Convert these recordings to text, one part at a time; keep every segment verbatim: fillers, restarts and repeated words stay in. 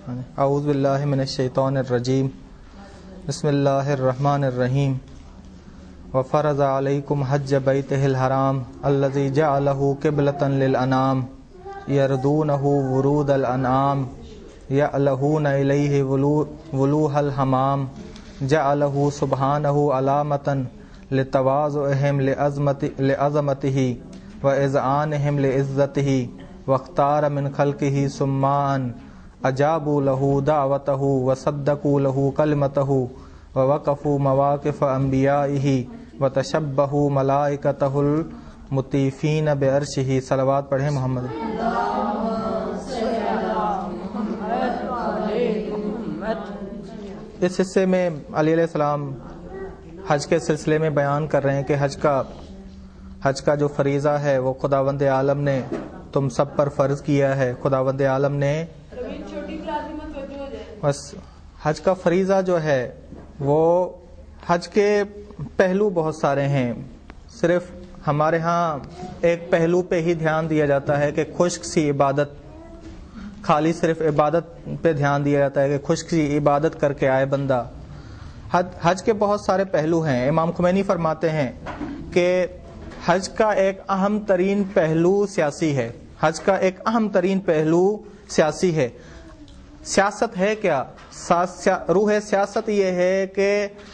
اعوذ باللہ من الشیطان الرجیم بسم اللہ الرحمن الرحیم وفرض علیکم حج بیتہ الحرام الذی جعلہ قبلۃ للانام یردونہ ورود الانعام یعلہون الیہ ولوح الحمام جعلہ سبحانہ علامۃ لتواضعہم لعظمتہ واذعانہم لعزتہ واختار من خلقہ سماعا اجابوا له دعوته وصدقوا له كلمته ووقفوا مواقف انبیائه وتشبهوا ملائکته المطیفین بعرشه. صلوات پڑھیں محمد. اس حصے میں علی علیہ السلام حج کے سلسلے میں بیان کر رہے ہیں کہ حج کا حج کا جو فریضہ ہے وہ خداوند عالم نے تم سب پر فرض کیا ہے. خداوند عالم نے بس حج کا فریضہ جو ہے وہ حج کے پہلو بہت سارے ہیں. صرف ہمارے ہاں ایک پہلو پہ ہی دھیان دیا جاتا ہے کہ خشک سی عبادت، خالی صرف عبادت پہ دھیان دیا جاتا ہے کہ خشک سی عبادت کر کے آئے بندہ. حج حج کے بہت سارے پہلو ہیں. امام خمینی فرماتے ہیں کہ حج کا ایک اہم ترین پہلو سیاسی ہے. حج کا ایک اہم ترین پہلو سیاسی ہے. سیاست ہے کیا؟ روح سیاست یہ ہے کہ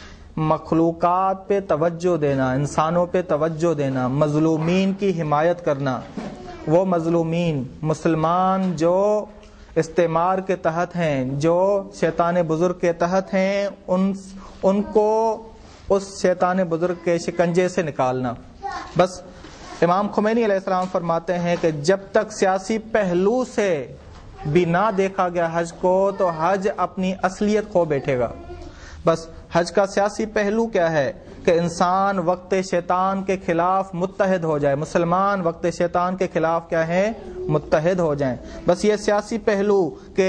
مخلوقات پہ توجہ دینا، انسانوں پہ توجہ دینا، مظلومین کی حمایت کرنا. وہ مظلومین مسلمان جو استعمار کے تحت ہیں، جو شیطان بزرگ کے تحت ہیں، ان ان کو اس شیطان بزرگ کے شکنجے سے نکالنا. بس امام خمینی علیہ السلام فرماتے ہیں کہ جب تک سیاسی پہلو سے بھی نہ دیکھا گیا حج کو تو حج اپنی اصلیت کھو بیٹھے گا. بس حج کا سیاسی پہلو کیا ہے کہ انسان وقت شیطان کے خلاف متحد ہو جائے، مسلمان وقت شیطان کے خلاف کیا ہے؟ متحد ہو جائیں. بس یہ سیاسی پہلو کہ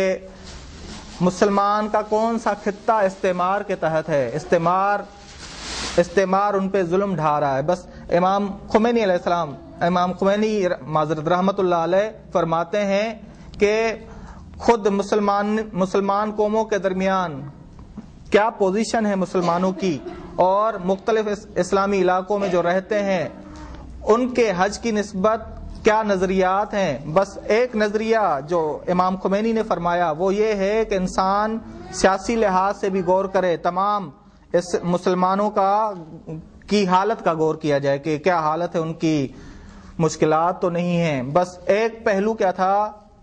مسلمان کا کون سا خطہ استعمار کے تحت ہے، استعمار استعمار ان پہ ظلم ڈھا رہا ہے. بس امام خمینی علیہ السلام امام خمینی معذرت رحمت اللہ علیہ فرماتے ہیں کہ خود مسلمان مسلمان قوموں کے درمیان کیا پوزیشن ہے مسلمانوں کی، اور مختلف اسلامی علاقوں میں جو رہتے ہیں ان کے حج کی نسبت کیا نظریات ہیں. بس ایک نظریہ جو امام خمینی نے فرمایا وہ یہ ہے کہ انسان سیاسی لحاظ سے بھی غور کرے، تمام اس مسلمانوں کا کی حالت کا غور کیا جائے کہ کیا حالت ہے، ان کی مشکلات تو نہیں ہیں. بس ایک پہلو کیا تھا؟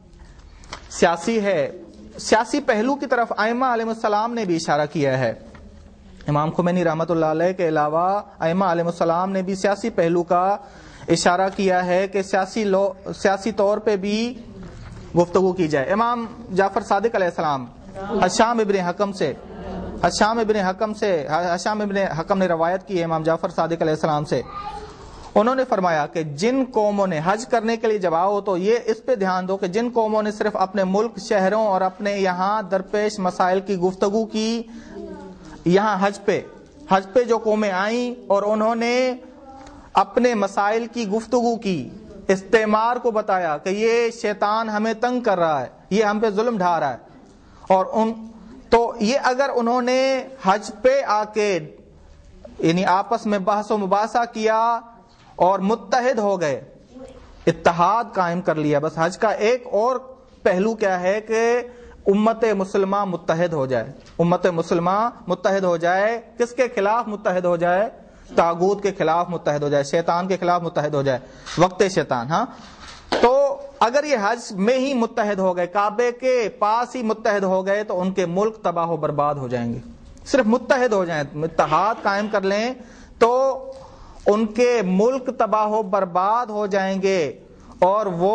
سیاسی ہے. سیاسی پہلو کی طرف ائمہ علیہ السلام نے بھی اشارہ کیا ہے. امام خمینی رحمۃ اللہ علیہ کے علاوہ ائمہ علیہ السلام نے بھی سیاسی پہلو کا اشارہ کیا ہے کہ سیاسی لو سیاسی طور پہ بھی گفتگو کی جائے. امام جعفر صادق علیہ السلام ہشام ابن حکم سے ہشام ابن حکم سے ہشام ابن حکم نے روایت کی ہے امام جعفر صادق علیہ السلام سے. انہوں نے فرمایا کہ جن قوموں نے حج کرنے کے لیے جب آؤ تو یہ اس پہ دھیان دو کہ جن قوموں نے صرف اپنے ملک، شہروں اور اپنے یہاں درپیش مسائل کی گفتگو کی، یہاں حج پہ حج پہ جو قومیں آئیں اور انہوں نے اپنے مسائل کی گفتگو کی، استعمار کو بتایا کہ یہ شیطان ہمیں تنگ کر رہا ہے، یہ ہم پہ ظلم ڈھا رہا ہے، اور ان تو یہ اگر انہوں نے حج پہ آ کے یعنی آپس میں بحث و مباحثہ کیا اور متحد ہو گئے، اتحاد قائم کر لیا. بس حج کا ایک اور پہلو کیا ہے کہ امت مسلمہ متحد ہو جائے. امت مسلمہ متحد ہو جائے. کس کے خلاف متحد ہو جائے؟ طاغوت کے خلاف متحد ہو جائے، شیطان کے خلاف متحد ہو جائے، وقت شیطان. ہاں تو اگر یہ حج میں ہی متحد ہو گئے، کعبے کے پاس ہی متحد ہو گئے تو ان کے ملک تباہ و برباد ہو جائیں گے. صرف متحد ہو جائیں، اتحاد قائم کر لیں تو ان کے ملک تباہ و برباد ہو جائیں گے اور وہ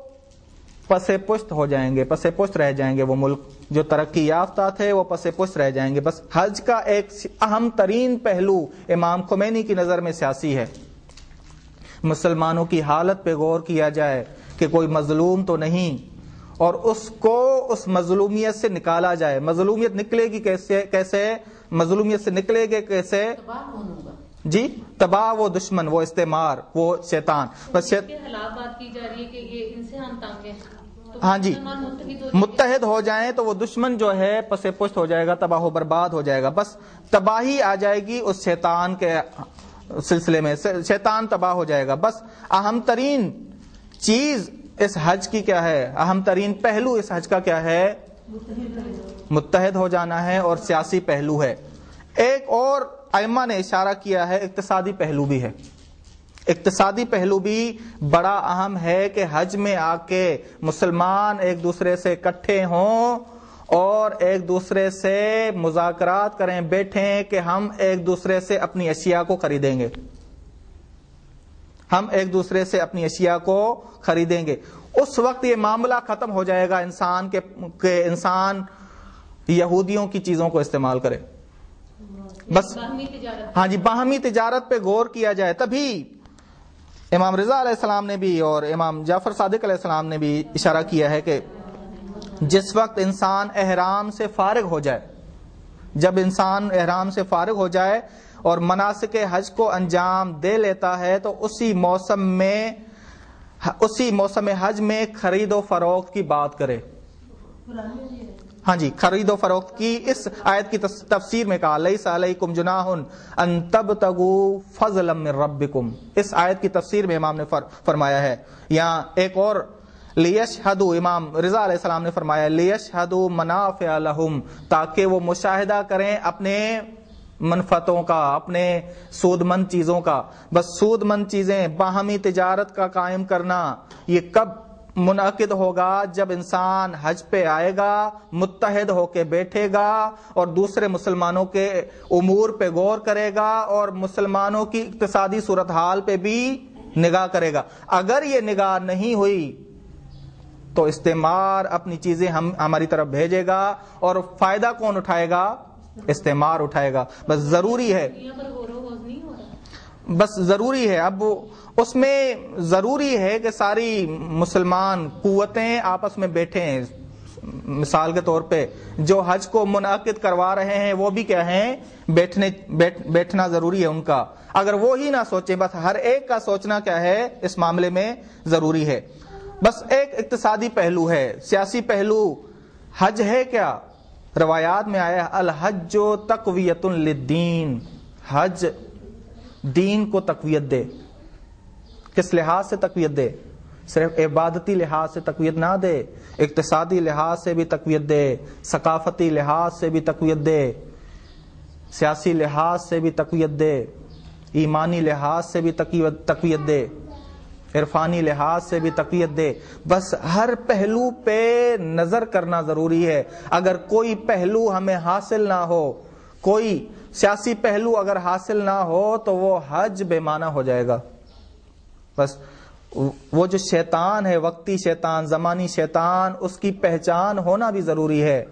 پسے پشت ہو جائیں گے، پسے پشت رہ جائیں گے. وہ ملک جو ترقی یافتہ تھے وہ پسے پشت رہ جائیں گے. بس حج کا ایک اہم ترین پہلو امام خمینی کی نظر میں سیاسی ہے. مسلمانوں کی حالت پہ غور کیا جائے کہ کوئی مظلوم تو نہیں، اور اس کو اس مظلومیت سے نکالا جائے. مظلومیت نکلے گی کیسے کیسے مظلومیت سے نکلے گے کیسے؟ جی تباہ وہ دشمن، وہ استعمار، وہ شیطان. بس خلاف بات کی جا رہی ہے کہ یہ ان سے ہم تنگ ہیں. ہاں جی متحد ہو جائیں تو وہ دشمن جو ہے پس پشت ہو جائے گا، تباہ و برباد ہو جائے گا، بس تباہی آ جائے گی اس شیطان کے سلسلے میں، شیطان تباہ ہو جائے گا۔ بس اہم ترین چیز اس حج کی کیا ہے، اہم ترین پہلو اس حج کا کیا ہے؟ متحد ہو جانا ہے، اور سیاسی پہلو ہے۔ ایک اور ائمہ نے اشارہ کیا ہے، اقتصادی پہلو بھی ہے۔ اقتصادی پہلو بھی بڑا اہم ہے کہ حج میں آ کے مسلمان ایک دوسرے سے اکٹھے ہوں اور ایک دوسرے سے مذاکرات کریں، بیٹھیں کہ ہم ایک دوسرے سے اپنی اشیاء کو خریدیں گے، ہم ایک دوسرے سے اپنی اشیاء کو خریدیں گے۔ اس وقت یہ معاملہ ختم ہو جائے گا انسان کے کہ انسان یہودیوں کی چیزوں کو استعمال کرے، بس ہاں جی باہمی تجارت پہ غور کیا جائے۔ تبھی امام رضا علیہ السلام نے بھی اور امام جعفر صادق علیہ السلام نے بھی اشارہ کیا ہے کہ جس وقت انسان احرام سے فارغ ہو جائے، جب انسان احرام سے فارغ ہو جائے اور مناسک حج کو انجام دے لیتا ہے تو اسی موسم میں اسی موسم حج میں خرید و فروخت کی بات کرے۔ ہاں جی خرید و فروخت کی اس آیت کی تفسیر میں کہا لیس علیکم جناح ان تبتغوا فضلا من ربکم، اس آیت کی تفسیر میں امام نے فرمایا ہے۔ یہاں ایک اور لیشہدوا، امام رضا علیہ السلام نے فرمایا لیشہدوا منافع لہم، تاکہ وہ مشاہدہ کریں اپنے منفعتوں کا، اپنے سود مند چیزوں کا۔ بس سود مند چیزیں، باہمی تجارت کا قائم کرنا، یہ کب منعقد ہوگا؟ جب انسان حج پہ آئے گا، متحد ہو کے بیٹھے گا اور دوسرے مسلمانوں کے امور پہ غور کرے گا اور مسلمانوں کی اقتصادی صورتحال پہ بھی نگاہ کرے گا۔ اگر یہ نگاہ نہیں ہوئی تو استعمار اپنی چیزیں ہم ہماری طرف بھیجے گا، اور فائدہ کون اٹھائے گا؟ استعمار اٹھائے گا۔ بس ضروری ہے بس ضروری ہے اب اس میں ضروری ہے کہ ساری مسلمان قوتیں آپس میں بیٹھیں۔ مثال کے طور پہ جو حج کو منعقد کروا رہے ہیں وہ بھی کیا ہیں؟ بیٹھنے بیٹھ بیٹھنا ضروری ہے ان کا۔ اگر وہ ہی نہ سوچے، بس ہر ایک کا سوچنا کیا ہے اس معاملے میں ضروری ہے۔ بس ایک اقتصادی پہلو ہے، سیاسی پہلو حج ہے کیا؟ روایات میں آیا الحج تقویۃ للدین، حج دین کو تقویت دے۔ کس لحاظ سے تقویت دے؟ صرف عبادتی لحاظ سے تقویت نہ دے، اقتصادی لحاظ سے بھی تقویت دے، ثقافتی لحاظ سے بھی تقویت دے، سیاسی لحاظ سے بھی تقویت دے، ایمانی لحاظ سے بھی تقویت دے، عرفانی لحاظ سے بھی تقویت دے۔ بس ہر پہلو پہ نظر کرنا ضروری ہے۔ اگر کوئی پہلو ہمیں حاصل نہ ہو، کوئی سیاسی پہلو اگر حاصل نہ ہو تو وہ حج بے معنی ہو جائے گا۔ بس وہ جو شیطان ہے، وقتی شیطان، زمانی شیطان، اس کی پہچان ہونا بھی ضروری ہے۔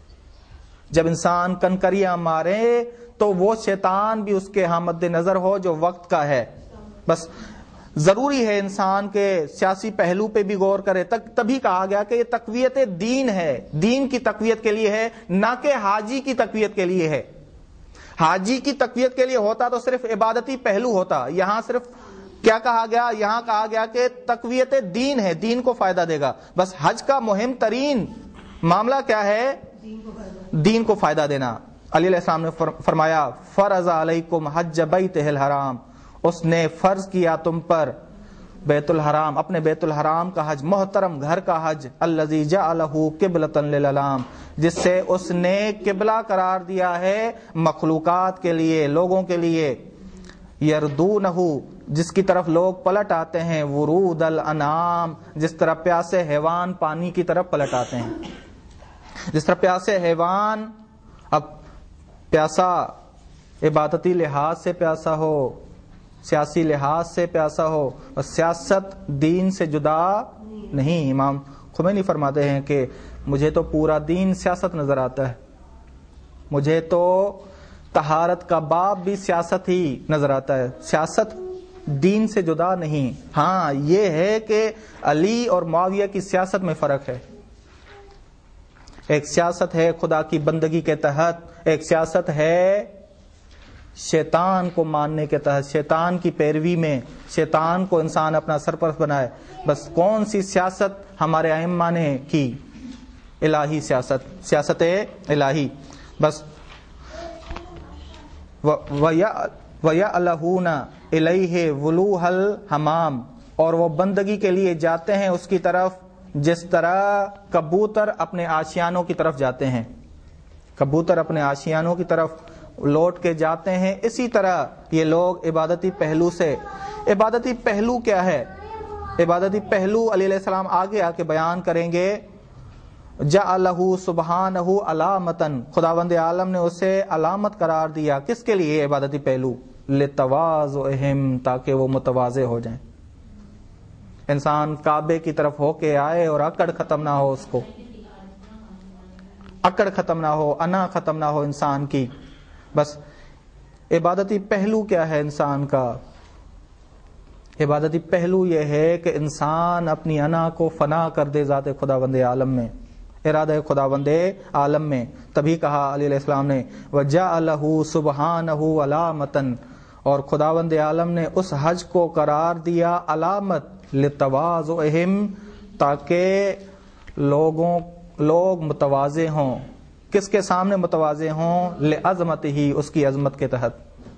جب انسان کنکریاں مارے تو وہ شیطان بھی اس کے ہاں مد نظر ہو جو وقت کا ہے۔ بس ضروری ہے انسان کے سیاسی پہلو پہ بھی غور کرے۔ تبھی کہا گیا کہ یہ تقویت دین ہے، دین کی تقویت کے لیے ہے، نہ کہ حاجی کی تقویت کے لیے ہے۔ حاجی کی تقویت کے لیے ہوتا تو صرف عبادتی پہلو ہوتا، یہاں صرف کیا کہا گیا؟ یہاں کہا گیا کہ تقویت دین ہے، دین کو فائدہ دے گا۔ بس حج کا مہم ترین معاملہ کیا ہے؟ دین کو فائدہ دینا۔ علی علیہ السلام نے فرمایا فرض علیکم حج بیتہ الحرام، اس نے فرض کیا تم پر بیت الحرام، اپنے بیت الحرام کا حج، محترم گھر کا حج، الذی جعلہ قبلۃ للانام، جس سے اس نے قبلہ قرار دیا ہے مخلوقات کے لیے، لوگوں کے لیے، یردونہ، جس کی طرف لوگ پلٹ آتے ہیں، ورود الانعام، جس طرح پیاسے حیوان پانی کی طرف پلٹ آتے ہیں، جس طرح پیاسے حیوان، اب پیاسا عبادتی لحاظ سے پیاسا ہو، سیاسی لحاظ سے پیاسا ہو، اور سیاست دین سے جدا نہیں۔ امام خمینی فرماتے ہیں کہ مجھے تو پورا دین سیاست نظر آتا ہے، مجھے تو طہارت کا باب بھی سیاست ہی نظر آتا ہے، سیاست دین سے جدا نہیں۔ ہاں یہ ہے کہ علی اور معاویہ کی سیاست میں فرق ہے، ایک سیاست ہے خدا کی بندگی کے تحت، ایک سیاست ہے شیطان کو ماننے کے تحت، شیطان کی پیروی میں شیطان کو انسان اپنا سرپرست بنائے. بس کون سی سیاست ہمارے ائمہ نے کی؟ الہی سیاست، سیاست الہی. بس وَيَأْلَهُونَ إِلَيْهِ وُلُوهَ الْحَمَامِ، اور وہ بندگی کے لیے جاتے ہیں اس کی طرف جس طرح کبوتر اپنے آشیانوں کی طرف جاتے ہیں. کبوتر اپنے آشیانوں کی طرف لوٹ کے جاتے ہیں، اسی طرح یہ لوگ عبادتی پہلو سے. عبادتی پہلو کیا ہے؟ عبادتی پہلو علیہ السلام آگے آ کے بیان کریں گے. جعلہ سبحانہ علامتن، خداوند عالم نے اسے علامت قرار دیا. کس کے لیے عبادتی پہلو؟ لتواضعہم، تاکہ وہ متواضع ہو جائیں. انسان کعبے کی طرف ہو کے آئے اور اکڑ ختم نہ ہو، اس کو اکڑ ختم نہ ہو، انا ختم نہ ہو انسان کی. بس عبادتی پہلو کیا ہے انسان کا؟ عبادتی پہلو یہ ہے کہ انسان اپنی انا کو فنا کر دے ذات خداوند عالم میں، ارادہ خداوند عالم میں. تبھی کہا علیہ السلام نے وَجَعَلَهُ سُبْحَانَهُ عَلَامَةً، اور خداوند عالم نے اس حج کو قرار دیا علامت لِتَوَاضُعِهِمْ، تاکہ لوگوں لوگ متواضع ہوں. کس کے سامنے متواضع ہوں؟ لعظمتہ، اس کی عظمت کے تحت.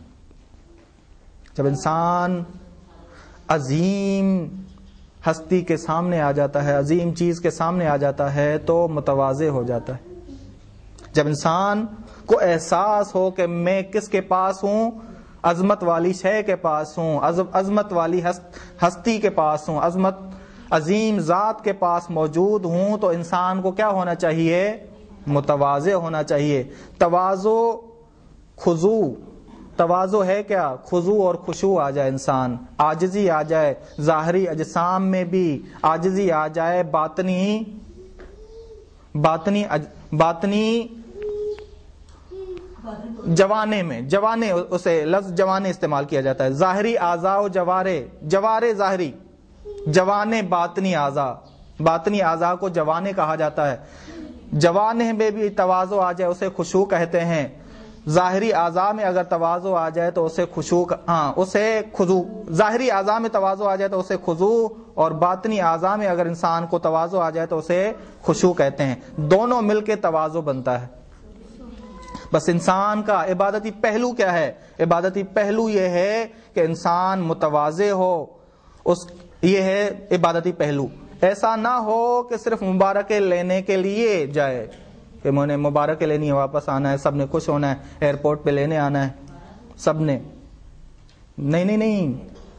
جب انسان عظیم ہستی کے سامنے آ جاتا ہے، عظیم چیز کے سامنے آ جاتا ہے تو متواضع ہو جاتا ہے. جب انسان کو احساس ہو کہ میں کس کے پاس ہوں؟ عظمت والی شے کے پاس ہوں، عظمت والی ہستی کے پاس ہوں، عظمت عظیم ذات کے پاس موجود ہوں، تو انسان کو کیا ہونا چاہیے؟ متواضع ہونا چاہیے. تواضع، خضوع. تواضع ہے کیا؟ خضوع اور خشوع آ جائے، انسان عاجزی آ جائے، ظاہری اجسام میں بھی عاجزی آ جائے، باطنی باطنی باطنی جوانے میں، جوانے اسے لفظ جوانے استعمال کیا جاتا ہے. ظاہری اعضاء و جوارے، جوارے ظاہری، جوانے باطنی اعضاء. باطنی اعضاء کو جوانے کہا جاتا ہے. جوانے میں بھی تواضع آ جائے اسے خشوع کہتے ہیں. ظاہری اعضاء میں اگر تواضع آ جائے تو اسے خشوع، ہاں اسے خضوع. ظاہری اعضاء میں تواضع آ جائے تو اسے خضوع، اور باطنی اعضاء میں اگر انسان کو تواضع آ جائے تو اسے خشوع کہتے ہیں. دونوں مل کے تواضع بنتا ہے. بس انسان کا عبادتی پہلو کیا ہے؟ عبادتی پہلو یہ ہے کہ انسان متواضع ہو، اس یہ ہے عبادتی پہلو. ایسا نہ ہو کہ صرف مبارکیں لینے کے لیے جائے کہ میں نے مبارکیں لینی ہے، واپس آنا ہے، سب نے خوش ہونا ہے، ایئرپورٹ پہ لینے آنا ہے سب نے. نہیں نہیں نہیں،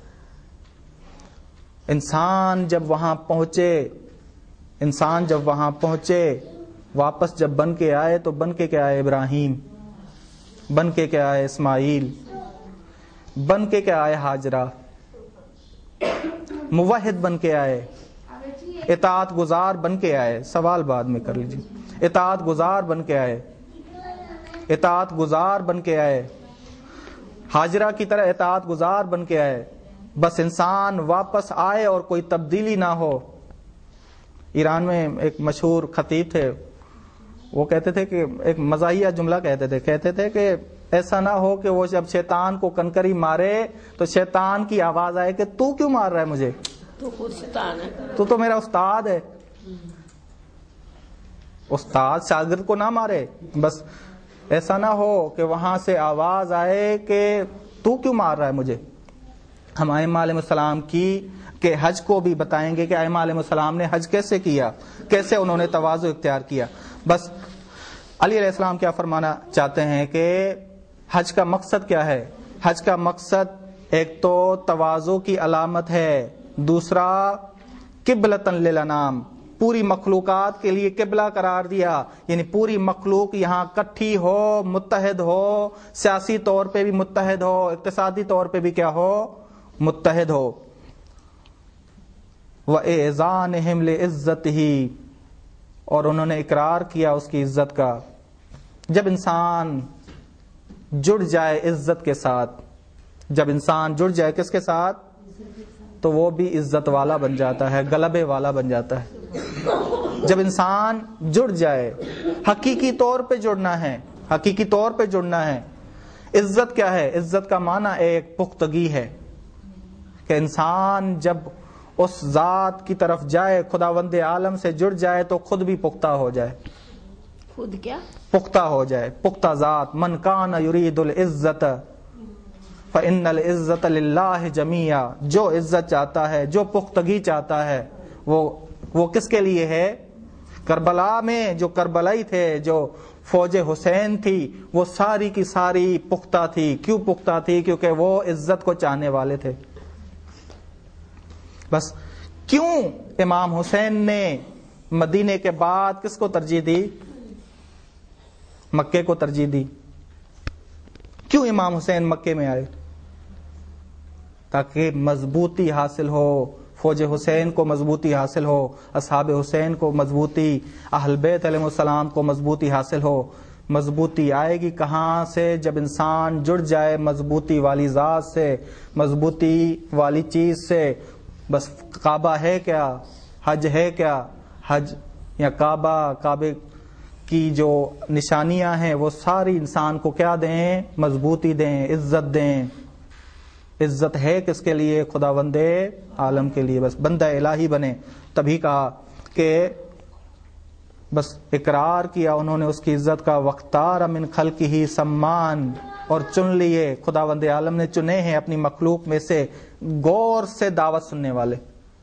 انسان جب وہاں پہنچے، انسان جب وہاں پہنچے واپس جب بن کے آئے تو بن کے کیا آئے؟ ابراہیم. بن کے کیا آئے؟ اسماعیل. بن کے کیا آئے؟ ہاجرہ. موحد بن کے آئے، اطاعت گزار بن کے آئے. سوال بعد میں کر لیجیے. اطاعت گزار بن کے آئے، اطاعت گزار بن کے آئے، ہاجرہ کی طرح اطاعت گزار بن کے آئے. بس انسان واپس آئے اور کوئی تبدیلی نہ ہو. ایران میں ایک مشہور خطیب تھے، وہ کہتے تھے کہ ایک مزاحیہ جملہ کہتے تھے کہتے تھے کہ ایسا نہ ہو کہ وہ جب شیطان کو کنکری مارے تو شیطان کی آواز آئے کہ تو کیوں مار رہا ہے مجھے؟ تو خود شیطان ہے، تو تو میرا استاد ہے. استاد شاگرد کو نہ مارے. بس ایسا نہ ہو کہ وہاں سے آواز آئے کہ تو کیوں مار رہا ہے مجھے. ہم ائمہ علیہ السلام کی کہ حج کو بھی بتائیں گے کہ ائمہ علیہ السلام نے حج کیسے کیا، کیسے انہوں نے تواضع اختیار کیا. بس علی علیہ السلام کیا فرمانا چاہتے ہیں کہ حج کا مقصد کیا ہے؟ حج کا مقصد ایک تو تواضع کی علامت ہے، دوسرا قبلۃً للانام، پوری مخلوقات کے لیے قبلہ قرار دیا. یعنی پوری مخلوق یہاں کٹھی ہو، متحد ہو، سیاسی طور پہ بھی متحد ہو، اقتصادی طور پہ بھی کیا ہو؟ متحد ہو. وَإِعْزَانِهِمْ لِعِزَّتِهِ، اور انہوں نے اقرار کیا اس کی عزت کا. جب انسان جڑ جائے عزت کے ساتھ، جب انسان جڑ جائے کس کے ساتھ؟ تو وہ بھی عزت والا بن جاتا ہے، غلبے والا بن جاتا ہے. جب انسان جڑ جائے، حقیقی طور پہ جڑنا ہے، حقیقی طور پہ جڑنا ہے. عزت کیا ہے؟ عزت کا معنی ایک پختگی ہے کہ انسان جب اس ذات کی طرف جائے، خداوند عالم سے جڑ جائے تو خود بھی پختہ ہو جائے. خود کیا؟ پختہ ہو جائے، پختہ ذات. من کان یرید العزت فإن العزت للہ جمیعا. جو عزت چاہتا ہے، جو پختگی چاہتا ہے، وہ وہ کس کے لیے ہے؟ کربلا میں جو کربلائی تھے، جو فوج حسین تھی، وہ ساری کی ساری پختہ تھی. کیوں پختہ تھی؟ کیونکہ وہ عزت کو چاہنے والے تھے. بس کیوں امام حسین نے مدینے کے بعد کس کو ترجیح دی؟ مکے کو ترجیح دی. کیوں امام حسین مکے میں آئے؟ تاکہ مضبوطی حاصل ہو، فوج حسین کو مضبوطی حاصل ہو، اصحاب حسین کو مضبوطی، اہل بیت علیہ السلام کو مضبوطی حاصل ہو. مضبوطی آئے گی کہاں سے؟ جب انسان جڑ جائے مضبوطی والی ذات سے، مضبوطی والی چیز سے. بس کعبہ ہے کیا؟ حج ہے کیا؟ حج یا کعبہ، کعبے کی جو نشانیاں ہیں وہ ساری انسان کو کیا دیں؟ مضبوطی دیں، عزت دیں. عزت ہے کس کے لیے؟ خداوند عالم کے لیے. بس بندہ الہی بنے. تبھی کہا کہ بس اقرار کیا انہوں نے اس کی عزت کا. وختار من خلقہ سمان، اور چن لیے، خداوند عالم نے چنے ہیں اپنی مخلوق میں سے غور سے دعوت سننے والے.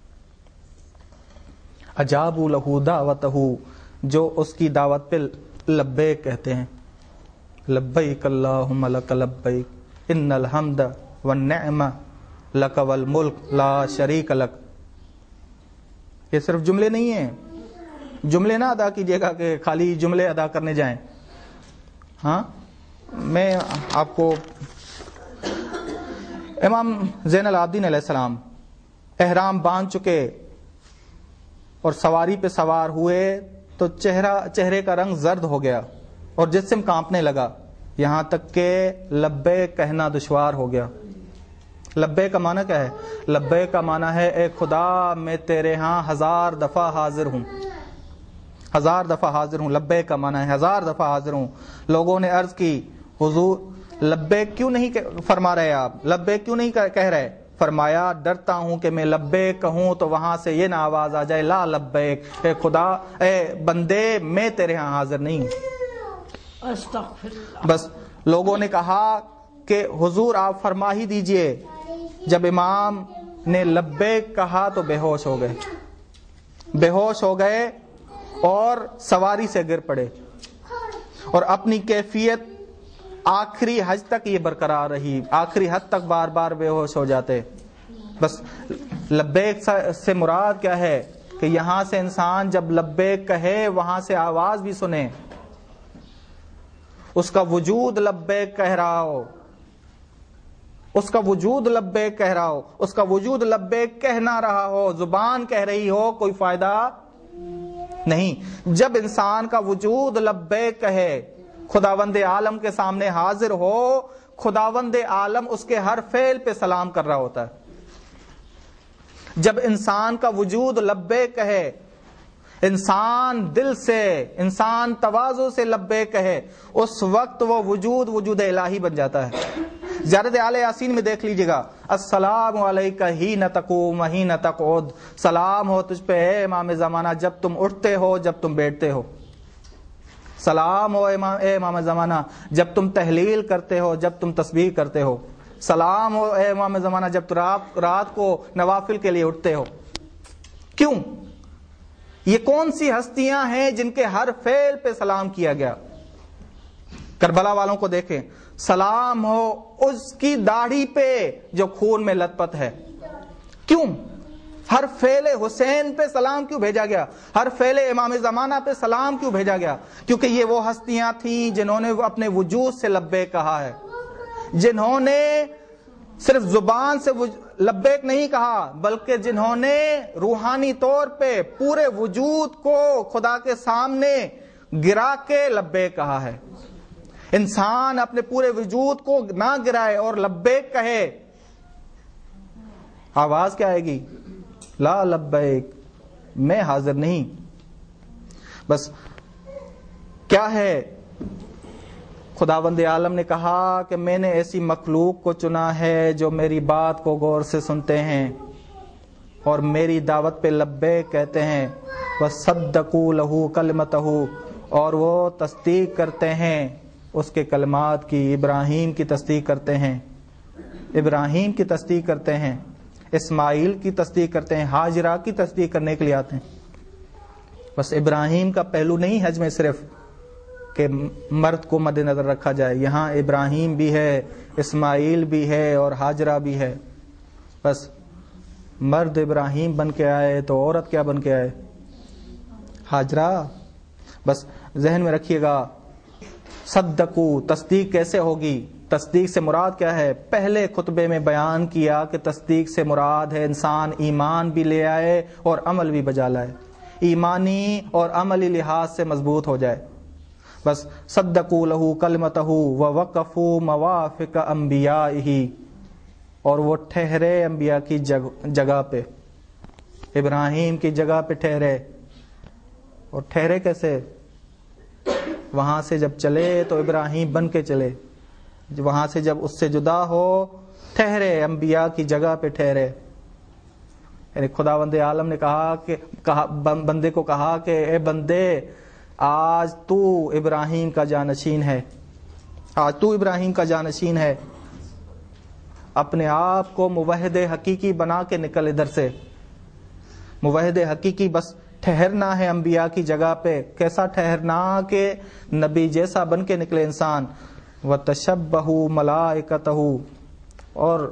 اجابوا لہ دعوتہ، جو اس کی دعوت پہ لبیک کہتے ہیں. لبیک اللہم لک لبیک ان الحمد والنعمہ لک والملک لا شریک لک. یہ صرف جملے نہیں ہیں. جملے نہ ادا کیجیے گا کہ خالی جملے ادا کرنے جائیں. ہاں، میں آپ کو امام زین العابدین علیہ السلام احرام باندھ چکے اور سواری پہ سوار ہوئے تو چہرہ چہرے کا رنگ زرد ہو گیا اور جسم کانپنے لگا، یہاں تک کہ لبیک کہنا دشوار ہو گیا. لبیک کا معنی کیا ہے؟ لبیک کا معنی ہے اے خدا میں تیرے ہاں ہزار دفعہ حاضر ہوں. ہزار دفعہ حاضر ہوں. لبیک کا معنی ہے ہزار دفعہ حاضر ہوں. لوگوں نے عرض کی حضور لبیک کیوں نہیں فرما رہے آپ؟ لبیک کیوں نہیں کہہ رہے؟ فرمایا ڈرتا ہوں کہ میں لبیک کہوں تو وہاں سے یہ نہ آواز آ جائے لا لبیک، اے خدا، اے بندے میں تیرے ہاں حاضر نہیں. استغفر اللہ. بس لوگوں نے کہا کہ حضور آپ فرما ہی دیجئے. جب امام نے لبیک کہا تو بے ہوش ہو گئے، بے ہوش ہو گئے اور سواری سے گر پڑے اور اپنی کیفیت آخری حج تک یہ برقرار رہی. آخری حد تک بار بار بے ہوش ہو جاتے. بس لبیک سے مراد کیا ہے کہ یہاں سے انسان جب لبیک کہے وہاں سے آواز بھی سنے، اس کا وجود لبیک کہہ رہا ہو، اس کا وجود لبیک کہہ رہا ہو، اس کا وجود لبیک کہہ نہ رہا ہو، زبان کہہ رہی ہو، کوئی فائدہ نہیں. جب انسان کا وجود لبیک کہے، خداوند عالم کے سامنے حاضر ہو، خداوند عالم اس کے ہر فعل پہ سلام کر رہا ہوتا ہے. جب انسان کا وجود لبیک کہے، انسان دل سے، انسان تواضع سے لبیک کہے، اس وقت وہ وجود وجود الہی بن جاتا ہے. زیارت آل یاسین میں دیکھ لیجئے گا، السلام علیکہ حین تقوم وحین تقعد. سلام ہو تجھ پہ اے امام زمانہ جب تم اٹھتے ہو، جب تم بیٹھتے ہو. سلام ہو امام اے امام زمانہ جب تم تحلیل کرتے ہو، جب تم تسبیح کرتے ہو. سلام ہو اے امام زمانہ جب تم رات, رات کو نوافل کے لیے اٹھتے ہو. کیوں؟ یہ کون سی ہستیاں ہیں جن کے ہر فعل پہ سلام کیا گیا؟ کربلا والوں کو دیکھیں، سلام ہو اس کی داڑھی پہ جو خون میں لت پت ہے. کیوں؟ ہر فعل حسین پہ سلام کیوں بھیجا گیا؟ ہر فعل امام زمانہ پہ سلام کیوں بھیجا گیا؟ کیونکہ یہ وہ ہستیاں تھیں جنہوں نے اپنے وجود سے لبیک کہا ہے، جنہوں نے صرف زبان سے لبیک نہیں کہا بلکہ جنہوں نے روحانی طور پہ پورے وجود کو خدا کے سامنے گرا کے لبیک کہا ہے. انسان اپنے پورے وجود کو نہ گرائے اور لبیک کہے، آواز کیا آئے گی؟ لا لبیک، میں حاضر نہیں. بس کیا ہے؟ خداوند عالم نے کہا کہ میں نے ایسی مخلوق کو چنا ہے جو میری بات کو غور سے سنتے ہیں اور میری دعوت پہ لبیک کہتے ہیں، وَصَدَّقُوا لَهُ كَلِمَتَهُ، اور وہ تصدیق کرتے ہیں اس کے کلمات کی، ابراہیم کی تصدیق کرتے ہیں، ابراہیم کی تصدیق کرتے ہیں، اسماعیل کی تصدیق کرتے ہیں، ہاجرہ کی تصدیق کرنے کے لیے آتے ہیں۔ بس ابراہیم کا پہلو نہیں حج میں صرف کہ مرد کو مد نظر رکھا جائے، یہاں ابراہیم بھی ہے، اسماعیل بھی ہے اور ہاجرہ بھی ہے۔ بس مرد ابراہیم بن کے آئے تو عورت کیا بن کے آئے؟ ہاجرہ۔ بس ذہن میں رکھیے گا، صدقو تصدیق کیسے ہوگی؟ تصدیق سے مراد کیا ہے؟ پہلے خطبے میں بیان کیا کہ تصدیق سے مراد ہے انسان ایمان بھی لے آئے اور عمل بھی بجا لائے، ایمانی اور عملی لحاظ سے مضبوط ہو جائے۔ بس صدقوا لہ کلمتہ ووقفوا موافق انبیائہ، اور وہ ٹھہرے انبیاء کی جگہ پہ، ابراہیم کی جگہ پہ ٹھہرے۔ اور ٹھہرے کیسے؟ وہاں سے جب چلے تو ابراہیم بن کے چلے، وہاں سے جب اس سے جدا ہو ٹھہرے، انبیاء کی جگہ پہ ٹھہرے۔ یعنی خداوند عالم نے کہا کہ کہا بندے کو کہا کہ اے بندے، آج تو ابراہیم کا جانشین ہے، آج تو ابراہیم کا جانشین ہے، اپنے آپ کو موحد حقیقی بنا کے نکل ادھر سے۔ موحد حقیقی بس ٹھہرنا ہے انبیاء کی جگہ پہ۔ کیسا ٹھہرنا؟ کہ نبی جیسا بن کے نکلے انسان۔ وَتَشَبَّهُ مَلَائِكَتَهُ، اور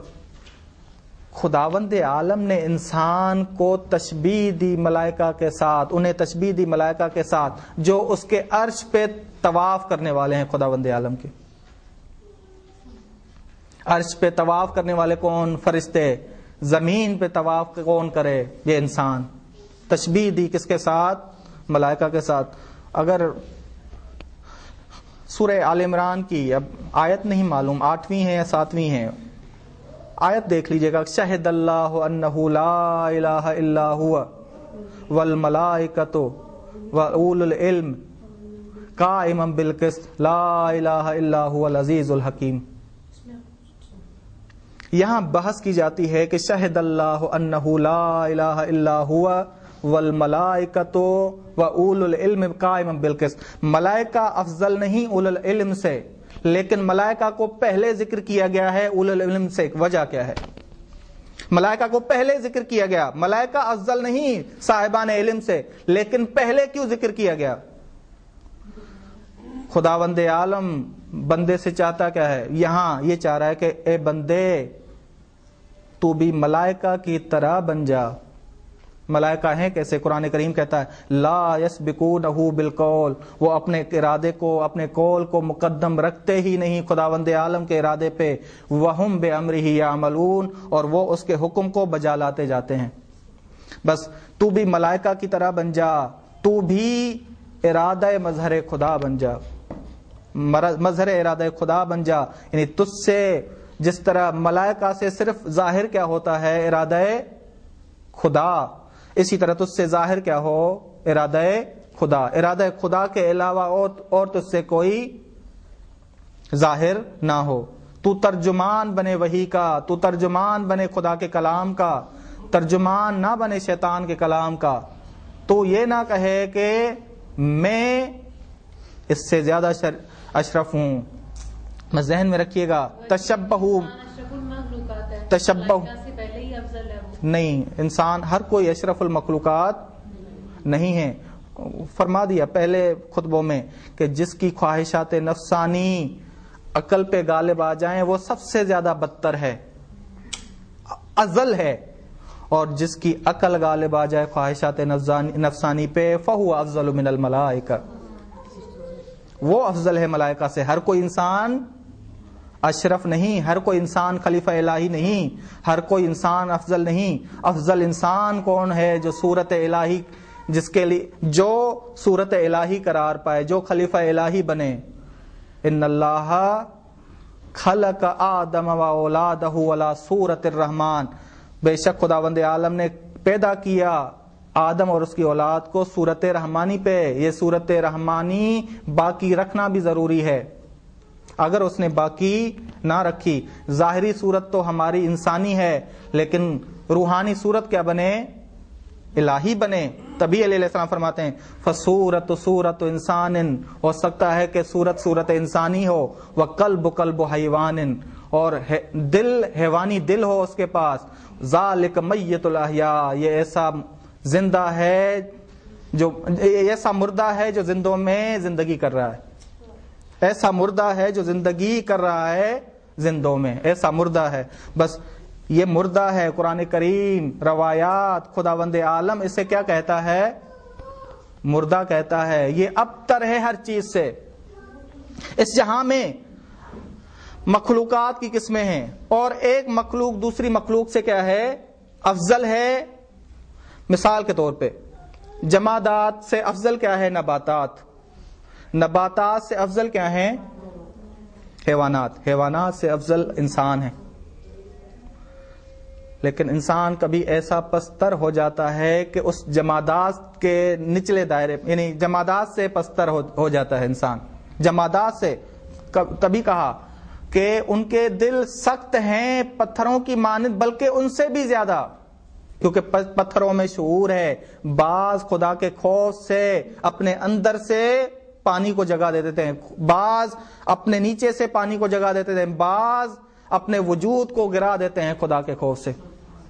خداوند عالم نے انسان کو تشبیہ دی ملائکہ کے ساتھ، انہیں تشبیہ دی ملائکہ کے ساتھ جو اس کے عرش پہ طواف کرنے والے ہیں۔ خداوند عالم کے عرش پہ طواف کرنے والے کون؟ فرشتے۔ زمین پہ طواف کون کرے؟ یہ انسان۔ تشبیہ دی کس کے ساتھ؟ ملائکہ کے ساتھ۔ اگر سورہ آل عمران کی، اب آیت نہیں معلوم آٹھویں ہے یا ساتویں ہے، آیت دیکھ لیجئے گا، شہد اللہ انہ لا الہ الا ہوا والملائکۃ واولو العلم قائما بالقسط لا الہ الا هو العزیز الحکیم۔ یہاں بحث کی جاتی ہے کہ شہد اللہ انہ لا الہ الا ہوا والملائکۃ واولو العلم قائما بالقسط۔ ملائکہ افضل نہیں اولو العلم سے، لیکن ملائکہ کو پہلے ذکر کیا گیا ہے اولو العلم سے۔ وجہ کیا ہے؟ ملائکہ کو پہلے ذکر کیا گیا، ملائکہ افضل نہیں صاحبان علم سے، لیکن پہلے کیوں ذکر کیا گیا؟ خداوند عالم بندے سے چاہتا کیا ہے؟ یہاں یہ چاہ رہا ہے کہ اے بندے، تو بھی ملائکہ کی طرح بن جا۔ ملائکہ ہیں کیسے؟ قرآن کریم کہتا ہے لا یسبقونہ بالقول، وہ اپنے ارادے کو، اپنے قول کو مقدم رکھتے ہی نہیں خداوند عالم کے ارادے پہ، وہم بامرہ یعملون، اور وہ اس کے حکم کو بجا لاتے جاتے ہیں۔ بس تو بھی ملائکہ کی طرح بن جا، تو بھی ارادہ مظہر خدا بن جا، مظہر ارادہ خدا بن جا۔ یعنی تجھ سے جس طرح ملائکہ سے صرف ظاہر کیا ہوتا ہے؟ ارادہ خدا، اسی طرح تجھ سے ظاہر کیا ہو؟ ارادہ خدا۔ ارادہ خدا کے علاوہ اور اور تجھ سے کوئی ظاہر نہ ہو۔ تو ترجمان بنے وحی کا، تو ترجمان بنے خدا کے کلام کا، ترجمان نہ بنے شیطان کے کلام کا۔ تو یہ نہ کہے کہ میں اس سے زیادہ اشرف ہوں۔ میں ذہن میں رکھیے گا، تشبہ تشبہ نہیں، انسان ہر کوئی اشرف المخلوقات نہیں ہے۔ فرما دیا پہلے خطبوں میں کہ جس کی خواہشات نفسانی عقل پہ غالب آ جائیں وہ سب سے زیادہ بدتر ہے، ازل ہے، اور جس کی عقل غالب آ جائے خواہشات نفسانی پہ فہو افضل من الملائکہ، وہ افضل ہے ملائکہ سے۔ ہر کوئی انسان اشرف نہیں، ہر کوئی انسان خلیفہ الہی نہیں، ہر کوئی انسان افضل نہیں۔ افضل انسان کون ہے؟ جو صورت الہی، جس کے لیے جو صورت الہی قرار پائے، جو خلیفہ الہی بنے۔ ان اللہ خلق آدم و اولادہ علی صورت الرحمن، بے شک خداوند عالم نے پیدا کیا آدم اور اس کی اولاد کو صورت رحمانی پہ۔ یہ صورت رحمانی باقی رکھنا بھی ضروری ہے۔ اگر اس نے باقی نہ رکھی. ظاہری صورت تو ہماری انسانی ہے لیکن روحانی صورت کیا بنے؟ الہی بنے. تبھی علیہ السلام فرماتے ہیں فصورت صورت انسان، ہو سکتا ہے کہ صورت صورت انسانی ہو، وقلب قلب حیوان، اور دل حیوانی دل ہو اس کے پاس. ذالک میت الاحیاء، یہ ایسا زندہ ہے جو ایسا مردہ ہے جو زندوں میں زندگی کر رہا ہے. ایسا مردہ ہے جو زندگی کر رہا ہے زندوں میں، ایسا مردہ ہے. بس یہ مردہ ہے. قرآن کریم، روایات، خداوند عالم اسے کیا کہتا ہے؟ مردہ کہتا ہے. یہ ابتر ہے ہر چیز سے. اس جہاں میں مخلوقات کی قسمیں ہیں اور ایک مخلوق دوسری مخلوق سے کیا ہے؟ افضل ہے. مثال کے طور پہ جمادات سے افضل کیا ہے؟ نباتات. نباتات سے افضل کیا ہیں؟ حیوانات. حیوانات سے افضل انسان ہے. لیکن انسان کبھی ایسا پستر ہو جاتا ہے کہ اس جمادات کے نچلے دائرے، یعنی جمادات سے پستر ہو جاتا ہے انسان. جمادات سے تبھی کہا کہ ان کے دل سخت ہیں پتھروں کی مانند، بلکہ ان سے بھی زیادہ، کیونکہ پتھروں میں شعور ہے. بعض خدا کے خوف سے اپنے اندر سے پانی کو جگہ دے دیتے ہیں، بعض اپنے نیچے سے پانی کو جگہ دیتے ہیں، بعض اپنے وجود کو گرا دیتے ہیں خدا کے خوف سے.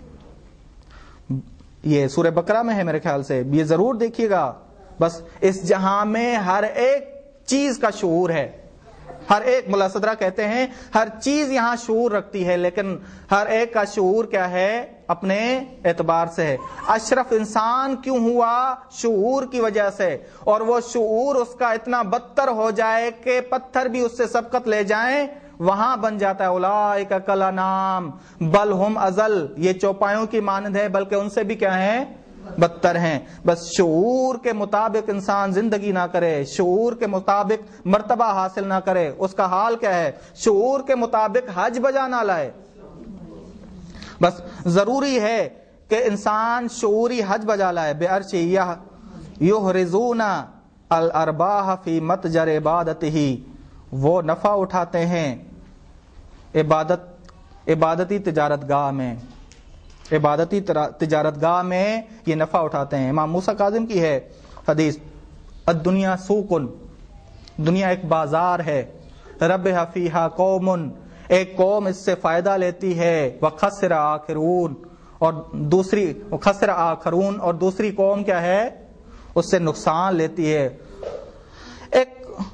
یہ سورہ بقرہ میں ہے میرے خیال سے، یہ ضرور دیکھیے گا. بس اس جہاں میں ہر ایک چیز کا شعور ہے. ہر ایک، ملا صدرہ کہتے ہیں ہر چیز یہاں شعور رکھتی ہے، لیکن ہر ایک کا شعور کیا ہے؟ اپنے اعتبار سے ہے. اشرف انسان کیوں ہوا؟ شعور کی وجہ سے. اور وہ شعور اس کا اتنا بدتر ہو جائے کہ پتھر بھی اس سے سبقت لے جائیں، وہاں بن جاتا ہے اولئک کالانعام بل ہم اضل. یہ چوپایوں کی مانند ہے، بلکہ ان سے بھی کیا ہیں؟ بدتر ہیں. بس شعور کے مطابق انسان زندگی نہ کرے، شعور کے مطابق مرتبہ حاصل نہ کرے، اس کا حال کیا ہے؟ شعور کے مطابق حج بجا نہ لائے. بس ضروری ہے کہ انسان شعوری حج بجا لائے. بے عرشی یحرزون الارباح فی متجر عبادتہ، وہ نفع اٹھاتے ہیں عبادت عبادتی تجارت گاہ میں. عبادتی تجارت گاہ میں یہ نفع اٹھاتے ہیں. امام موسیٰ کاظم کی ہے حدیث، الدنیا سوقن، دنیا ایک بازار ہے. ربح فیہا قوم، ایک قوم اس سے فائدہ لیتی ہے. وخسر آخرون، اور دوسری وخسر آخرون اور دوسری قوم کیا ہے؟ اس سے نقصان لیتی ہے. ایک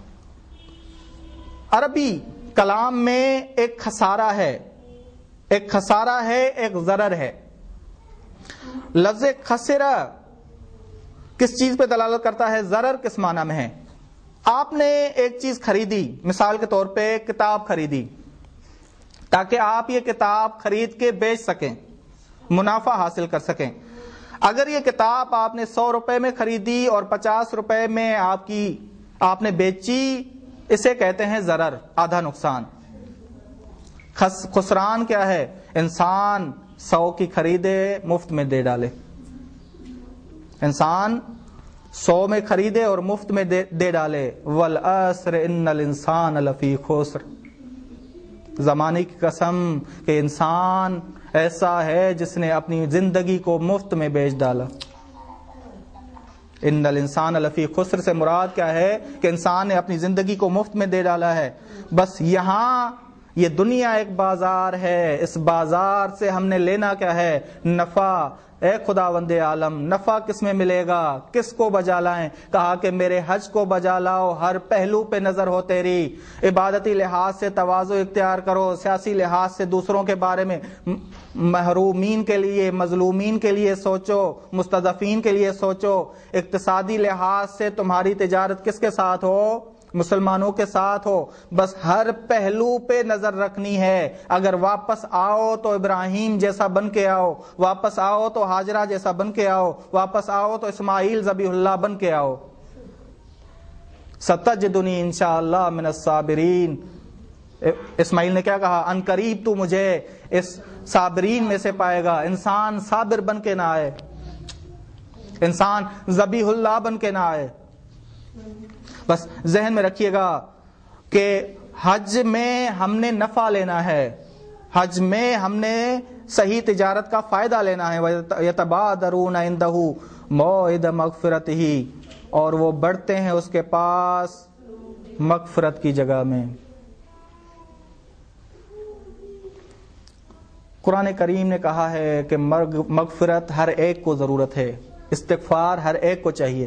عربی کلام میں ایک خسارہ ہے، ایک خسارہ ہے، ایک ضرر ہے. لفظ خسرہ کس چیز پہ دلالت کرتا ہے؟ ضرر کس معنی میں ہے؟ آپ نے ایک چیز خریدی، مثال کے طور پہ کتاب خریدی، تاکہ آپ یہ کتاب خرید کے بیچ سکیں، منافع حاصل کر سکیں. اگر یہ کتاب آپ نے سو روپے میں خریدی اور پچاس روپے میں آپ کی آپ نے بیچی، اسے کہتے ہیں ضرر، آدھا نقصان. خسران کیا ہے؟ انسان سو کی خریدے مفت میں دے ڈالے. انسان سو میں خریدے اور مفت میں دے, دے ڈالے. والعصر ان الانسان لفی خسر، زمانے کی قسم کہ انسان ایسا ہے جس نے اپنی زندگی کو مفت میں بیچ ڈالا. ان الانسان لفی خسر سے مراد کیا ہے؟ کہ انسان نے اپنی زندگی کو مفت میں دے ڈالا ہے. بس یہاں یہ دنیا ایک بازار ہے، اس بازار سے ہم نے لینا کیا ہے؟ نفع. اے خداوند عالم، نفع کس میں ملے گا؟ کس کو بجا لائیں؟ کہا کہ میرے حج کو بجا لاؤ، ہر پہلو پہ نظر ہو تیری. عبادتی لحاظ سے تواضع اختیار کرو، سیاسی لحاظ سے دوسروں کے بارے میں محرومین کے لیے، مظلومین کے لیے سوچو، مستضعفین کے لیے سوچو. اقتصادی لحاظ سے تمہاری تجارت کس کے ساتھ ہو؟ مسلمانوں کے ساتھ ہو. بس ہر پہلو پہ نظر رکھنی ہے. اگر واپس آؤ تو ابراہیم جیسا بن کے آؤ، واپس آؤ تو ہاجرہ جیسا بن کے آؤ، واپس آؤ تو اسماعیل ذبیح اللہ بن کے آؤ. ستجدنی انشاءاللہ من الصابرین. اسماعیل نے کیا کہا؟ ان قریب تو مجھے اس صابرین میں سے پائے گا. انسان صابر بن کے نہ آئے، انسان ذبیح اللہ بن کے نہ آئے. بس ذہن میں رکھیے گا کہ حج میں ہم نے نفع لینا ہے، حج میں ہم نے صحیح تجارت کا فائدہ لینا ہے. یتبادرون عندہ موعد مغفرتہ، اور وہ بڑھتے ہیں اس کے پاس مغفرت کی جگہ میں. قرآن کریم نے کہا ہے کہ مغفرت ہر ایک کو ضرورت ہے، استغفار ہر ایک کو چاہیے.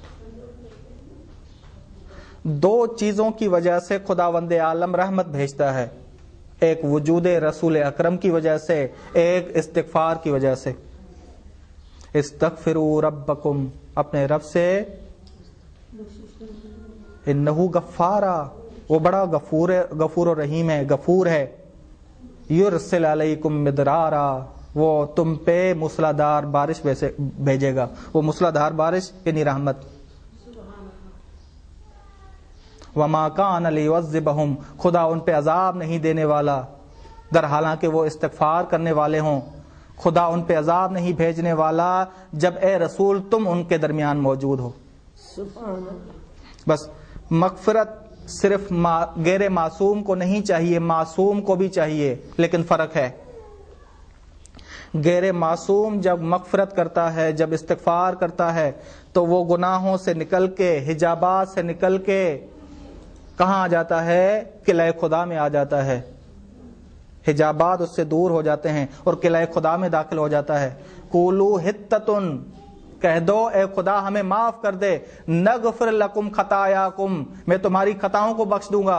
دو چیزوں کی وجہ سے خداوند عالم رحمت بھیجتا ہے، ایک وجود رسول اکرم کی وجہ سے، ایک استغفار کی وجہ سے. استغفروا ربکم، اپنے رب سے، انہ غفارا، وہ بڑا غفور غفور و رحیم ہے، غفور ہے. یرسل علیکم مدرارا، وہ تم پہ موسلادھار بارش بھیجے گا. وہ موسلادھار بارش یعنی رحمت. وما کان لیعذبہم، خدا ان پہ عذاب نہیں دینے والا، در حالانکہ وہ استغفار کرنے والے ہوں. خدا ان پہ عذاب نہیں بھیجنے والا جب اے رسول تم ان کے درمیان موجود ہو. بس مغفرت صرف غیر معصوم کو نہیں چاہیے، معصوم کو بھی چاہیے، لیکن فرق ہے. غیر معصوم جب مغفرت کرتا ہے، جب استغفار کرتا ہے، تو وہ گناہوں سے نکل کے، حجابات سے نکل کے کہاں آ جاتا ہے؟ قلعہ خدا میں آ جاتا ہے. حجابات اس سے دور ہو جاتے ہیں اور قلعہ خدا میں داخل ہو جاتا ہے. قولوا حطۃ، کہہ دو اے خدا ہمیں معاف کر دے. نغفر لکم خطایاکم، میں تمہاری خطاؤں کو بخش دوں گا.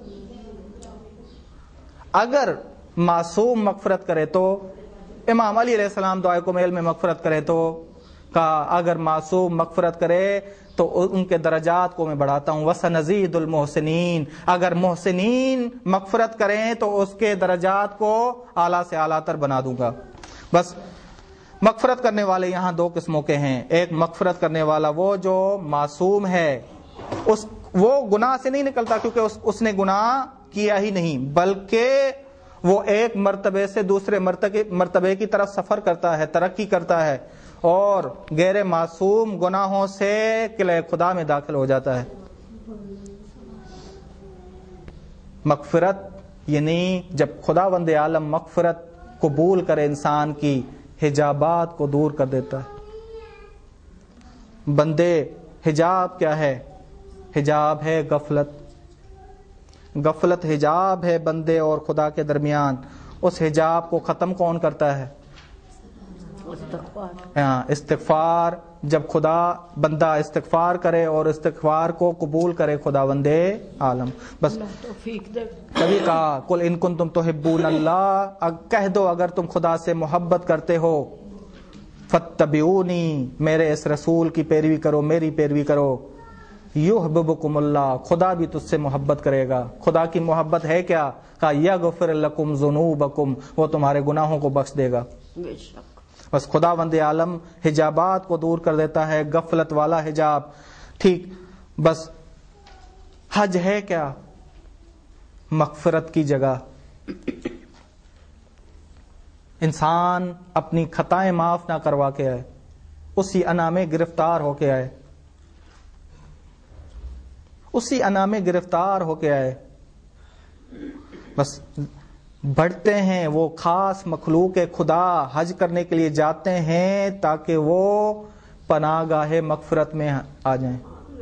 اگر معصوم مغفرت کرے تو، امام علی علیہ السلام دعائے کو میل میں مغفرت کرے تو کہا اگر معصوم مغفرت کرے تو ان کے درجات کو میں بڑھاتا ہوں. وَسَنَزِيدُ الْمُحْسِنِينَ، اگر محسنین مغفرت کریں تو اس کے درجات کو اعلیٰ سے اعلیٰ تر بنا دوں گا. بس مغفرت کرنے والے یہاں دو قسموں کے ہیں. ایک مغفرت کرنے والا وہ جو معصوم ہے، اس وہ گناہ سے نہیں نکلتا کیونکہ اس, اس نے گناہ کیا ہی نہیں، بلکہ وہ ایک مرتبے سے دوسرے مرتبے کی طرف سفر کرتا ہے، ترقی کرتا ہے، اور غیر معصوم گناہوں سے قلعہ خدا میں داخل ہو جاتا ہے. مغفرت یعنی جب خداوند عالم مغفرت قبول کرے انسان کی، حجابات کو دور کر دیتا ہے. بندے، حجاب کیا ہے؟ حجاب ہے غفلت. غفلت حجاب ہے بندے اور خدا کے درمیان. اس حجاب کو ختم کون کرتا ہے؟ ہاں، استغفار. جب خدا بندہ استغفار کرے اور استغفار کو قبول کرے خداوند عالم. بس کبھی کہا قل ان کنتم تحبون اللہ، کہہ دو اگر تم خدا سے محبت کرتے ہو، فاتبعونی، میرے اس رسول کی پیروی کرو، میری پیروی کرو. یحببکم اللہ، خدا بھی تجھ سے محبت کرے گا. خدا کی محبت ہے کیا؟ کہا یغفر لکم ذنوبکم، وہ تمہارے گناہوں کو بخش دے گا. بس خداوند عالم حجابات کو دور کر دیتا ہے، غفلت والا حجاب. ٹھیک، بس حج ہے کیا؟ مغفرت کی جگہ. انسان اپنی خطائیں معاف نہ کروا کے آئے، اسی انا میں گرفتار ہو کے آئے، اسی انا میں گرفتار ہو کے آئے. بس بڑھتے ہیں. وہ خاص مخلوق خدا حج کرنے کے لیے جاتے ہیں تاکہ وہ پناہ گاہ مغفرت میں آ جائیں.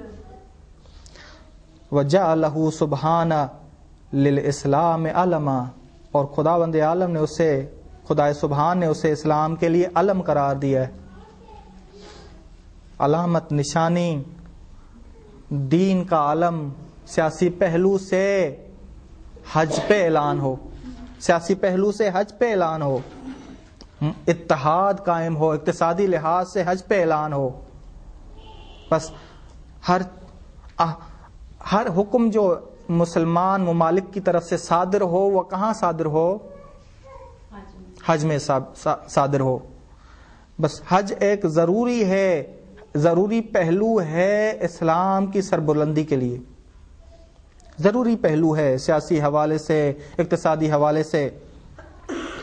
وَجَعَلَهُ سُبْحَانَ لِلْإِسْلَامِ عَلَمًا، اور خداوند عالم نے اسے، خدائے سبحان نے اسے اسلام کے لیے علم قرار دیا ہے. علامت، نشانی، دین کا علم. سیاسی پہلو سے حج پہ اعلان ہو، سیاسی پہلو سے حج پہ اعلان ہو، اتحاد قائم ہو، اقتصادی لحاظ سے حج پہ اعلان ہو. بس ہر ہر حکم جو مسلمان ممالک کی طرف سے صادر ہو وہ کہاں صادر ہو؟ حج میں صادر ہو. بس حج ایک ضروری ہے، ضروری پہلو ہے اسلام کی سربلندی کے لیے. ضروری پہلو ہے سیاسی حوالے سے، اقتصادی حوالے سے.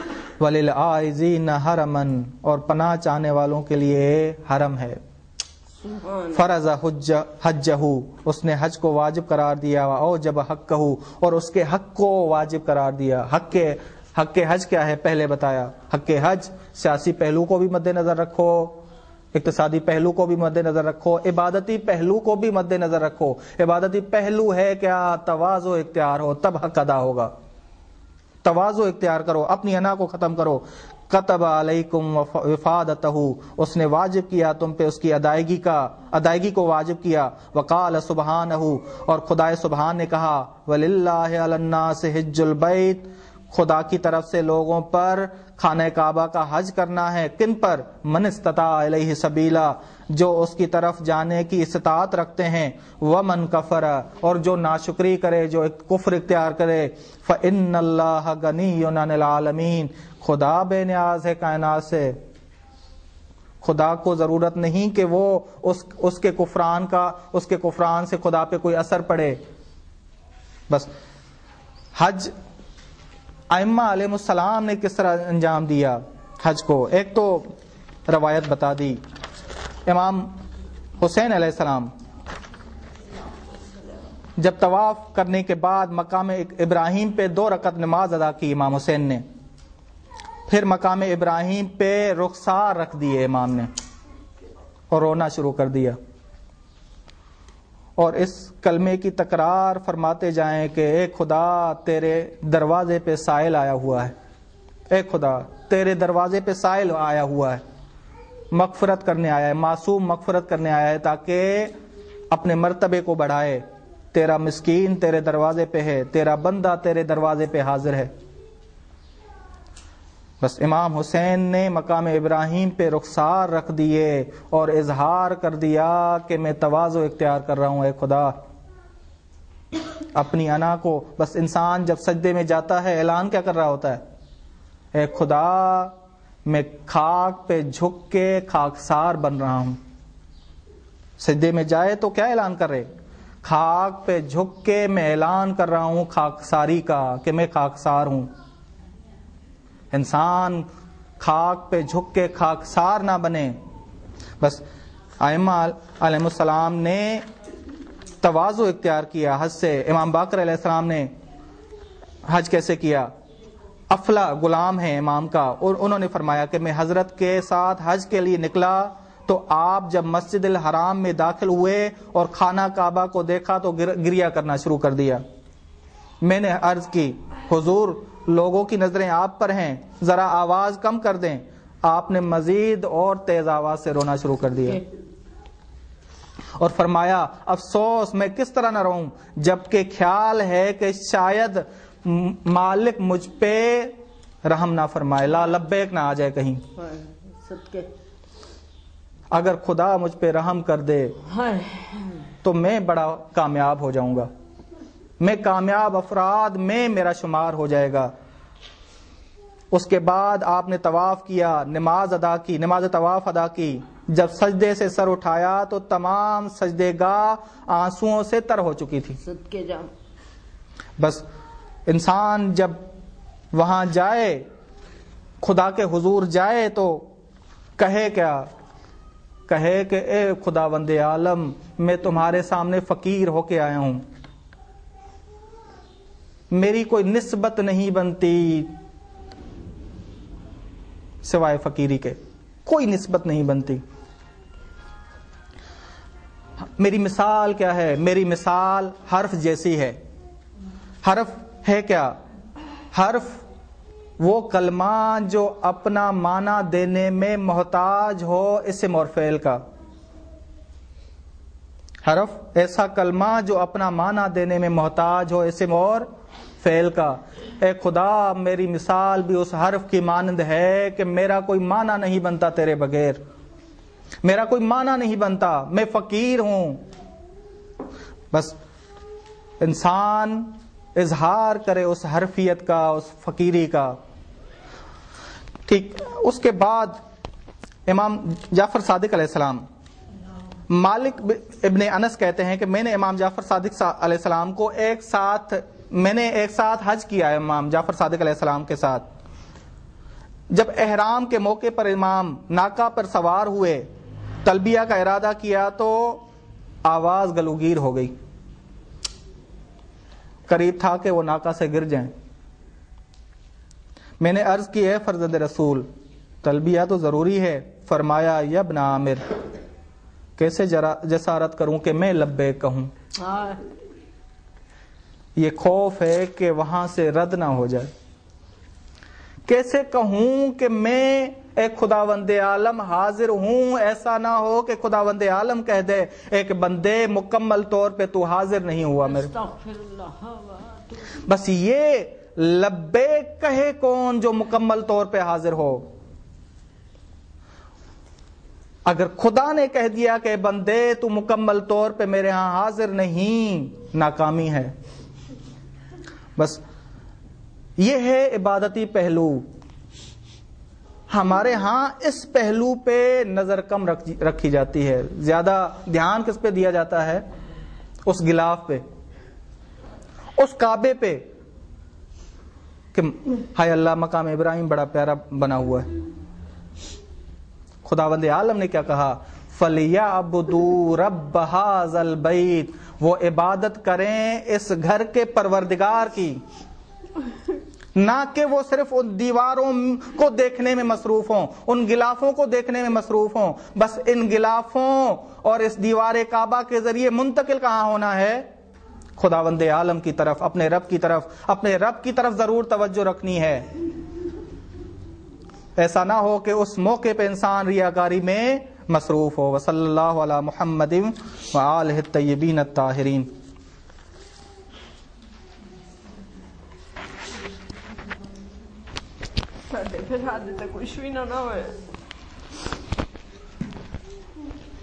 وَلِلْعَائِزِينَ حَرَمًا، اور پناہ چاہنے والوں کے لیے حرم ہے. فرض حج حجہ، اس نے حج کو واجب قرار دیا، او جب حق اور اس کے حق کو واجب قرار دیا۔ حق کے حق کے حج کیا ہے پہلے بتایا۔ حق کے حج سیاسی پہلو کو بھی مد نظر رکھو، اقتصادی پہلو کو بھی مد نظر رکھو، عبادتی پہلو کو بھی مد نظر رکھو۔ عبادتی پہلو ہے کیا؟ تواضع اختیار ہو تب حق ادا ہوگا۔ تواضع اختیار کرو، اپنی انا کو ختم کرو۔ کتب علیکم وفادتہ، اس نے واجب کیا تم پہ اس کی ادائیگی کا، ادائیگی کو واجب کیا۔ وقال سبحانہ، اور خدائے سبحان نے کہا، وللہ علی الناس حج البیت، خدا کی طرف سے لوگوں پر خانہ کعبہ کا حج کرنا ہے۔ کن پر؟ من استطاع الیہ سبیلا، جو اس کی طرف جانے کی استطاعت رکھتے ہیں۔ ومن کفر، اور جو ناشکری کرے، جو کفر اختیار کرے۔ فإن اللہ غنی عن العالمین، خدا بے نیاز ہے کائنات سے۔ خدا کو ضرورت نہیں کہ وہ اس اس کے کفران کا اس کے کفران سے خدا پہ کوئی اثر پڑے۔ بس حج ائمہ علیہ السلام نے کس طرح انجام دیا حج کو؟ ایک تو روایت بتا دی، امام حسین علیہ السلام جب طواف کرنے کے بعد مقام ابراہیم پہ دو رکعت نماز ادا کی امام حسین نے، پھر مقام ابراہیم پہ رخسار رکھ دیے امام نے اور رونا شروع کر دیا، اور اس کلمے کی تکرار فرماتے جائیں کہ اے خدا تیرے دروازے پہ سائل آیا ہوا ہے، اے خدا تیرے دروازے پہ سائل آیا ہوا ہے، مغفرت کرنے آیا ہے، معصوم مغفرت کرنے آیا ہے تاکہ اپنے مرتبے کو بڑھائے۔ تیرا مسکین تیرے دروازے پہ ہے، تیرا بندہ تیرے دروازے پہ حاضر ہے۔ بس امام حسین نے مقام ابراہیم پہ رخسار رکھ دیے اور اظہار کر دیا کہ میں تواضع اختیار کر رہا ہوں، اے خدا اپنی انا کو۔ بس انسان جب سجدے میں جاتا ہے اعلان کیا کر رہا ہوتا ہے؟ اے خدا میں خاک پہ جھک کے خاکسار بن رہا ہوں۔ سجدے میں جائے تو کیا اعلان کر رہے؟ خاک پہ جھک کے میں اعلان کر رہا ہوں خاکساری کا، کہ میں خاکسار ہوں۔ انسان خاک پہ جھک کے خاکسار نہ بنے۔ بس ائمہ علیہ السلام نے تواضع اختیار کیا حج سے۔ امام باقر علیہ السلام نے حج کیسے کیا؟ افلا غلام ہے امام کا، اور انہوں نے فرمایا کہ میں حضرت کے ساتھ حج کے لیے نکلا تو آپ جب مسجد الحرام میں داخل ہوئے اور خانہ کعبہ کو دیکھا تو گریہ کرنا شروع کر دیا۔ میں نے عرض کی حضور لوگوں کی نظریں آپ پر ہیں، ذرا آواز کم کر دیں۔ آپ نے مزید اور تیز آواز سے رونا شروع کر دیا اور فرمایا افسوس میں کس طرح نہ رہوں جبکہ خیال ہے کہ شاید مالک مجھ پہ رحم نہ فرمائے، لا لبیک نہ آ جائے کہیں۔ اگر خدا مجھ پہ رحم کر دے تو میں بڑا کامیاب ہو جاؤں گا، میں کامیاب افراد میں میرا شمار ہو جائے گا۔ اس کے بعد آپ نے طواف کیا، نماز ادا کی، نماز طواف ادا کی۔ جب سجدے سے سر اٹھایا تو تمام سجدے گاہ آنسوؤں سے تر ہو چکی تھی۔ بس انسان جب وہاں جائے، خدا کے حضور جائے تو کہے کیا؟ کہے کہ اے خداوند عالم میں تمہارے سامنے فقیر ہو کے آیا ہوں، میری کوئی نسبت نہیں بنتی سوائے فقیری کے، کوئی نسبت نہیں بنتی۔ میری مثال کیا ہے؟ میری مثال حرف جیسی ہے۔ حرف ہے کیا؟ حرف وہ کلمہ جو اپنا معنی دینے میں محتاج ہو اسم اور فعل کا۔ حرف ایسا کلمہ جو اپنا معنی دینے میں محتاج ہو اسم اور فعل کا۔ اے خدا میری مثال بھی اس حرف کی مانند ہے کہ میرا کوئی معنی نہیں بنتا تیرے بغیر، میرا کوئی معنی نہیں بنتا، میں فقیر ہوں۔ بس انسان اظہار کرے اس حرفیت کا، اس فقیری کا۔ ٹھیک، اس کے بعد امام جعفر صادق علیہ السلام، مالک ابن انس کہتے ہیں کہ میں نے امام جعفر صادق علیہ السلام کو ایک ساتھ میں نے ایک ساتھ حج کیا ہے امام جعفر صادق علیہ السلام کے ساتھ۔ جب احرام کے موقع پر امام ناکا پر سوار ہوئے تلبیہ کا ارادہ کیا تو آواز گلوگیر ہو گئی، قریب تھا کہ وہ ناقہ سے گر جائیں۔ میں نے عرض کی ہے فرزند رسول تلبیہ تو ضروری ہے۔ فرمایا یا ابن عامر کیسے جسارت کروں کہ میں لبیک کہوں، یہ خوف ہے کہ وہاں سے رد نہ ہو جائے۔ کیسے کہوں کہ میں ایک خداوند عالم حاضر ہوں، ایسا نہ ہو کہ خداوند عالم کہہ دے ایک بندے مکمل طور پہ تو حاضر نہیں ہوا میرے۔ بس یہ لبیک کہے کون جو مکمل طور پہ حاضر ہو؟ اگر خدا نے کہہ دیا کہ بندے تو مکمل طور پہ میرے ہاں حاضر نہیں، ناکامی ہے۔ بس یہ ہے عبادتی پہلو۔ ہمارے ہاں اس پہلو پہ نظر کم رکھی جاتی ہے، زیادہ دھیان کس پہ دیا جاتا ہے؟ اس غلاف پہ، اس کعبے پہ کہ ہائے اللہ مقام ابراہیم بڑا پیارا بنا ہوا ہے۔ خداوند عالم نے کیا کہا؟ فَلْيَعْبُدُوا رَبَّ هَٰذَا الْبَيْتِ، وہ عبادت کریں اس گھر کے پروردگار کی، نہ کہ وہ صرف ان دیواروں کو دیکھنے میں مصروف ہوں، ان غلافوں کو دیکھنے میں مصروف ہوں۔ بس ان غلافوں اور اس دیوار کعبہ کے ذریعے منتقل کہاں ہونا ہے؟ خداوند عالم کی طرف، اپنے رب کی طرف، اپنے رب کی طرف ضرور توجہ رکھنی ہے۔ ایسا نہ ہو کہ اس موقع پہ انسان ریاکاری میں مصروف ہو۔ وصلی اللہ علی محمد وآلہ الطیبین الطاہرین۔ پھر حد تک کچھ بھی نہ نہ ہوئے۔